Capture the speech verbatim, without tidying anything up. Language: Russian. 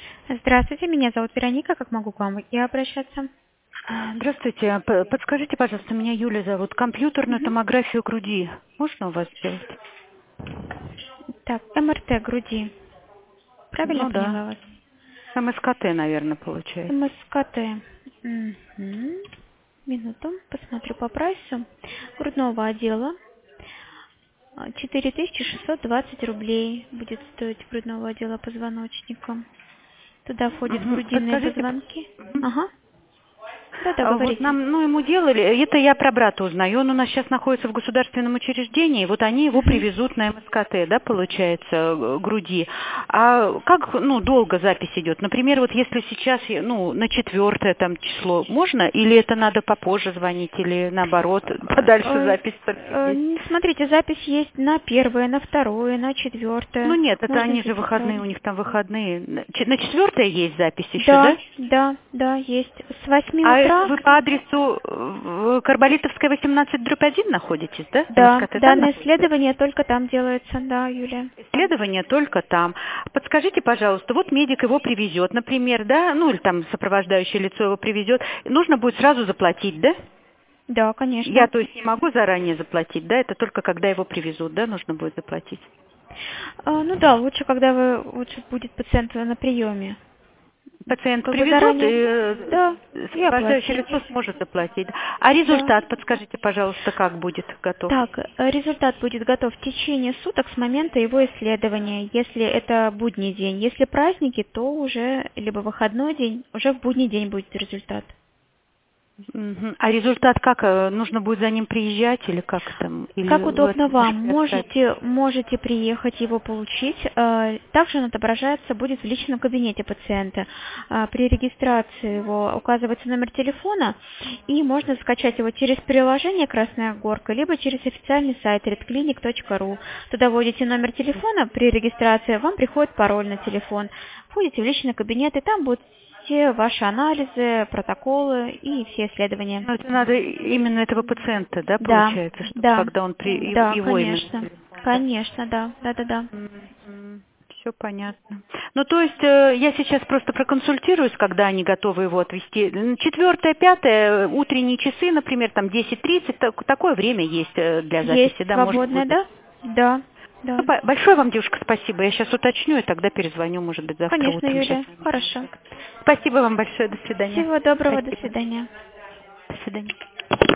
Здравствуйте, меня зовут Вероника. Как могу к вам я обращаться? Здравствуйте. П- Подскажите, пожалуйста, меня Юля зовут. Компьютерную Мгм. томографию груди можно у вас сделать? Так, МРТ груди. Правильно Ну да. поняла вас? МСКТ, наверное, получается. МСКТ. Мгм. Минуту, посмотрю по прайсу. Грудного отдела. а, четыре тысячи шестьсот двадцать рублей будет стоить грудного отдела позвоночника. Туда входят Мгм. грудинные Подскажите. позвонки. Мгм. Ага. Да-да, А вот говорите. нам, ну, ему делали, это я про брата узнаю, он у нас сейчас находится в государственном учреждении, вот они его Мгм. привезут на МСКТ, да, получается, э, груди. А как, ну, долго запись идет? Например, вот если сейчас, ну, на четвертое там число, можно? Или это надо попозже звонить, или наоборот, подальше Э, запись э, провести? н- Смотрите, запись есть на первое, на второе, на Ну четвертое. нет, это Можно они же записать. выходные, у них там выходные. На ч- на четвертое есть запись еще, Да, да? да, да, есть. С восьми А это утра. вы по адресу э, Карболитовская, восемнадцать, дробь один находитесь, да? Да, МСКТ там данное находится? исследование только там делается, да, Юлия. Исследование только там. Подскажите, пожалуйста, вот медик его привезет, например, да, ну или там сопровождающее лицо его привезет, нужно будет сразу заплатить, да? Да, конечно. Я, то есть, не могу заранее заплатить, да, это только когда его привезут, да, нужно будет заплатить. А, ну да, лучше, когда вы, лучше будет пациент на приеме. Пациент Как бы привезут, и заранее, э, да, и сопровождающее оплатить. лицо сможет заплатить. А Да. результат, подскажите, пожалуйста, как будет готов? Так, э, результат будет готов в течение суток с момента его исследования, если это будний день. Если праздники, то уже либо выходной день, уже в будний день будет результат. Мгм. А результат как? э, Нужно будет за ним приезжать или как там? Или Как вы удобно вам, можете оставить? можете, можете приехать его получить. Э, Также он отображается будет в личном кабинете пациента. Э, При регистрации его указывается номер телефона, и можно скачать его через приложение «Красная горка», либо через официальный сайт редклиник точка ру. Туда вводите номер телефона, при регистрации вам приходит пароль на телефон. Входите в личный кабинет, и там будут все ваши анализы, протоколы и все исследования. Ну, это надо именно этого пациента, да, Да, получается, чтобы да, когда он при его да, его именно конечно. телефон, да? Конечно, да, да, да, да. Все понятно. Ну, то есть э, я сейчас просто проконсультируюсь, когда они готовы его отвезти. М, Четвертое, пятое, э, утренние часы, например, там десять тридцать, так- такое время есть э, для Есть записи, да, можно свободное, будет. да? Да, Ну, да. по- большое вам, девушка, спасибо. Я сейчас уточню и тогда перезвоню, может быть, завтра Конечно, утром. Сейчас. Юлия. Хорошо. Спасибо вам большое. До свидания. Всего доброго, до Спасибо. свидания. До свидания.